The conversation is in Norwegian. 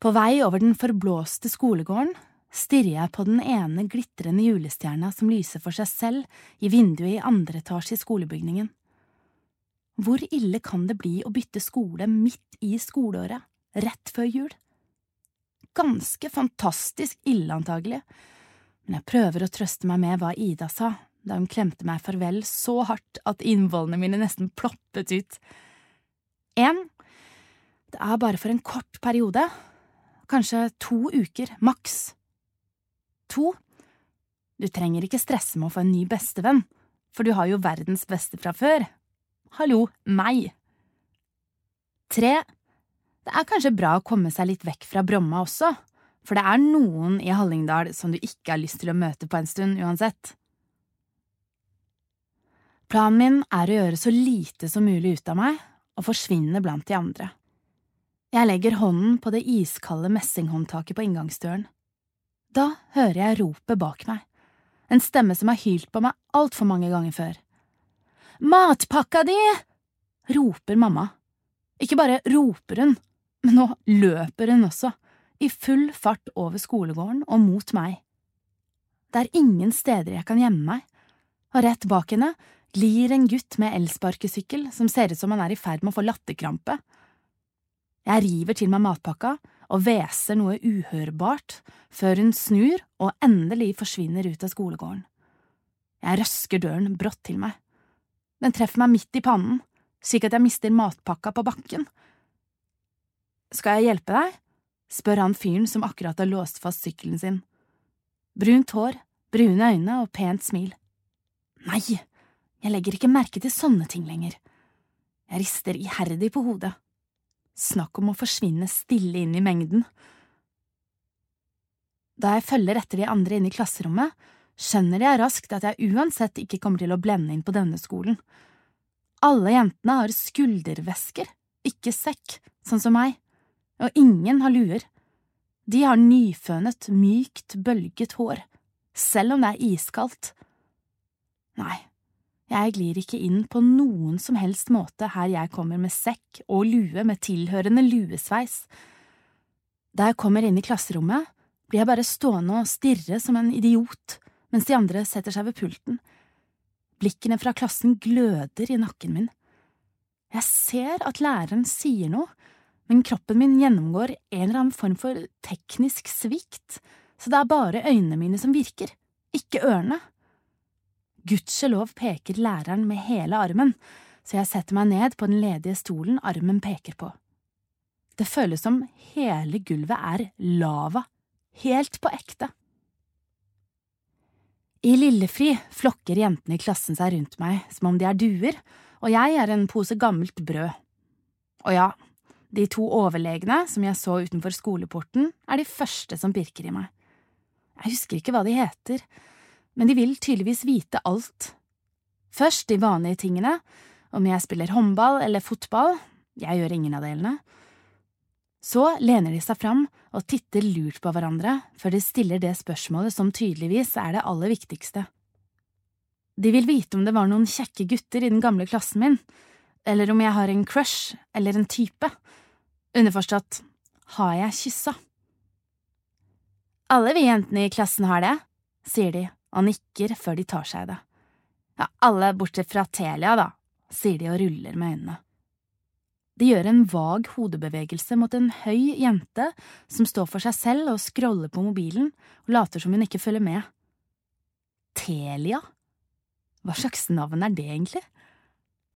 På vei over den forblåste skolegården stirrer jeg på den ene glittrende julestjerna som lyser for seg selv i vinduet i andre etasje i skolebygningen. Hvor ille kan det bli å bytte skole midt i skoleåret, rett før jul? Ganske fantastisk ille antagelig, men jeg prøver å trøste meg med hva Ida sa, da hun klemte meg farvel så hardt at innvollene mine nesten ploppet ut. 1. Det er bare for en kort periode, kanskje 2 uker, maks. 2. Du trenger ikke stresse med å få en ny bestevenn, for du har jo verdens beste fra før. Hallo, meg. 3. Det er kanskje bra å komme seg litt vekk fra Bromma også, for det er noen i Hallingdal som du ikke har lyst til å møte på en stund uansett. Planen min er å gjøre så lite som mulig ut av meg og forsvinne blant de andre. Jeg legger hånden på det iskalde messinghåndtaket på inngangsdøren. Da hører jeg ropet bak meg, en stemme som har hylt på meg alt for mange ganger før. «Matpakka di!» roper mamma. Ikke bare roper hun, men nå løper hun også, i full fart over skolegården og mot meg. Det er ingen steder jeg kan gjemme meg, og rett bak henne glir en gutt med elsparkesykkel som ser ut som han er i ferd med å få latterkrampe. Jeg river til meg matpakka og hveser noe uhørbart før hun snur og endelig forsvinner ut av skolegården. Jeg røsker døren brått til meg. Den treffer meg midt i pannen, slik at jeg mister matpakka på bakken. «Skal jeg hjelpe deg?» spør han fyren som akkurat har låst fast sykkelen sin. Brunt hår, brune øyne og pent smil. Nei, jeg legger ikke merke til sånne ting lenger. Jeg rister iherdig på hodet. Snakk om å forsvinne stille inn i mengden. Da jeg følger etter de andre inn i klasserommet, skjønner jeg raskt at jeg uansett ikke kommer til å blende inn på denne skolen. Alle jentene har skuldervesker, ikke sekk, sånn som meg, og ingen har luer. De har nyfønet, mykt, bølget hår, selv om det er iskaldt. Nei, jeg glir ikke inn på noen som helst måte her jeg kommer med sekk og lue med tilhørende luesveis. Da jeg kommer inn i klasserommet, blir jeg bare stående og stirre som en idiot, mens de andre setter seg ved pulten. Blikkene fra klassen gløder i nakken min. Jeg ser at læreren sier noe, men kroppen min gjennomgår en eller annen form for teknisk svikt, så det er bare øynene mine som virker, ikke ørene. Gudskjelov peker læreren med hele armen, så jeg setter meg ned på den ledige stolen armen peker på. Det føles som hele gulvet er lava, helt på ekte. I lillefri flokker jentene i klassen seg rundt meg som om de er duer, og jeg er en pose gammelt brød. Og ja, de 2 overlegene som jeg så utenfor skoleporten er de første som pirker i meg. Jeg husker ikke hva de heter, men de vil tydeligvis vite alt. Først de vanlige tingene, om jeg spiller håndball eller fotball, jeg gjør ingen av delene. Så lener de seg fram og titter lurt på hverandre før de stiller det spørsmålet som tydeligvis er det aller viktigste. De vil vite om det var noen kjekke gutter i den gamle klassen min, eller om jeg har en crush eller en type. Underforstått, har jeg kyssa? Alle vi jentene i klassen har det, sier de, og nikker før de tar seg det. Ja, alle bortsett fra Telia da, sier de og ruller med øynene. De gjør en vag hodebevegelse mot en høy jente som står for seg selv og scroller på mobilen og later som hun ikke følger med. Telia? Hva slags navn er det egentlig?